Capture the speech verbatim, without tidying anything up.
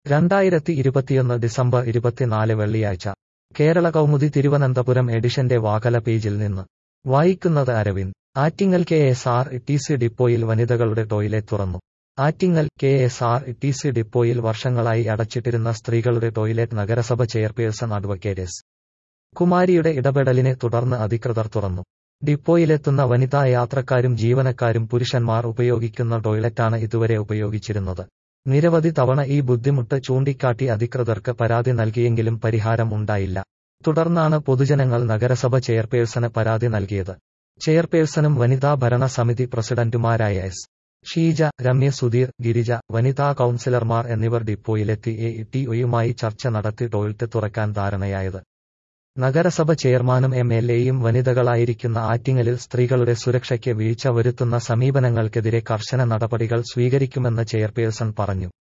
രണ്ടായിരത്തി ഇരുപത്തിയൊന്ന് ഡിസംബർ ഇരുപത്തിനാല് വെള്ളിയാഴ്ച കേരള കൗമുദി തിരുവനന്തപുരം എഡിഷന്റെ വാകല പേജിൽ നിന്ന് വായിക്കുന്നത് Aravind. Attingal K S R T C ഡിപ്പോയിൽ വനിതകളുടെ ടോയ്ലറ്റ് തുറന്നു. Attingal K S R T C ഡിപ്പോയിൽ വർഷങ്ങളായി അടച്ചിട്ടിരുന്ന സ്ത്രീകളുടെ ടോയ്ലറ്റ് നഗരസഭ ചെയർപേഴ്സൺ അഡ്വക്കേറ്റ് എസ് കുമാരിയുടെ ഇടപെടലിനെ തുടർന്ന് അധികൃതർ തുറന്നു. ഡിപ്പോയിലെത്തുന്ന വനിതാ യാത്രക്കാരും ജീവനക്കാരും പുരുഷന്മാർ ഉപയോഗിക്കുന്ന ടോയ്ലറ്റാണ് ഇതുവരെ ഉപയോഗിച്ചിരുന്നത്. നിരവധി തവണ ഈ ബുദ്ധിമുട്ട് ചൂണ്ടിക്കാട്ടി അധികൃതർക്ക് പരാതി നൽകിയെങ്കിലും പരിഹാരം ഉണ്ടായില്ല. തുടർന്നാണ് പൊതുജനങ്ങൾ നഗരസഭ ചെയർപേഴ്സണ് പരാതി നൽകിയത്. ചെയർപേഴ്സണും വനിതാ ഭരണ സമിതി പ്രസിഡന്റുമാരായ എസ് ഷീജ, രമ്യ സുധീർ, ഗിരിജ, വനിതാ കൌൺസിലർമാർ എന്നിവർ ഡിപ്പോയിലെത്തി എ ടി ഒയുമായി ചർച്ച നടത്തി ടോയ്ലറ്റ് തുറക്കാൻ ധാരണയായത്. നഗരസഭ ചെയർമാനും എം എൽ എയും വനിതകളായിരിക്കുന്ന ആറ്റിങ്ങലിൽ സ്ത്രീകളുടെ സുരക്ഷയ്ക്ക് വീഴ്ച വരുത്തുന്ന സമീപനങ്ങൾക്കെതിരെ കർശന നടപടികൾ സ്വീകരിക്കുമെന്ന് ചെയർപേഴ്സൺ പറഞ്ഞു.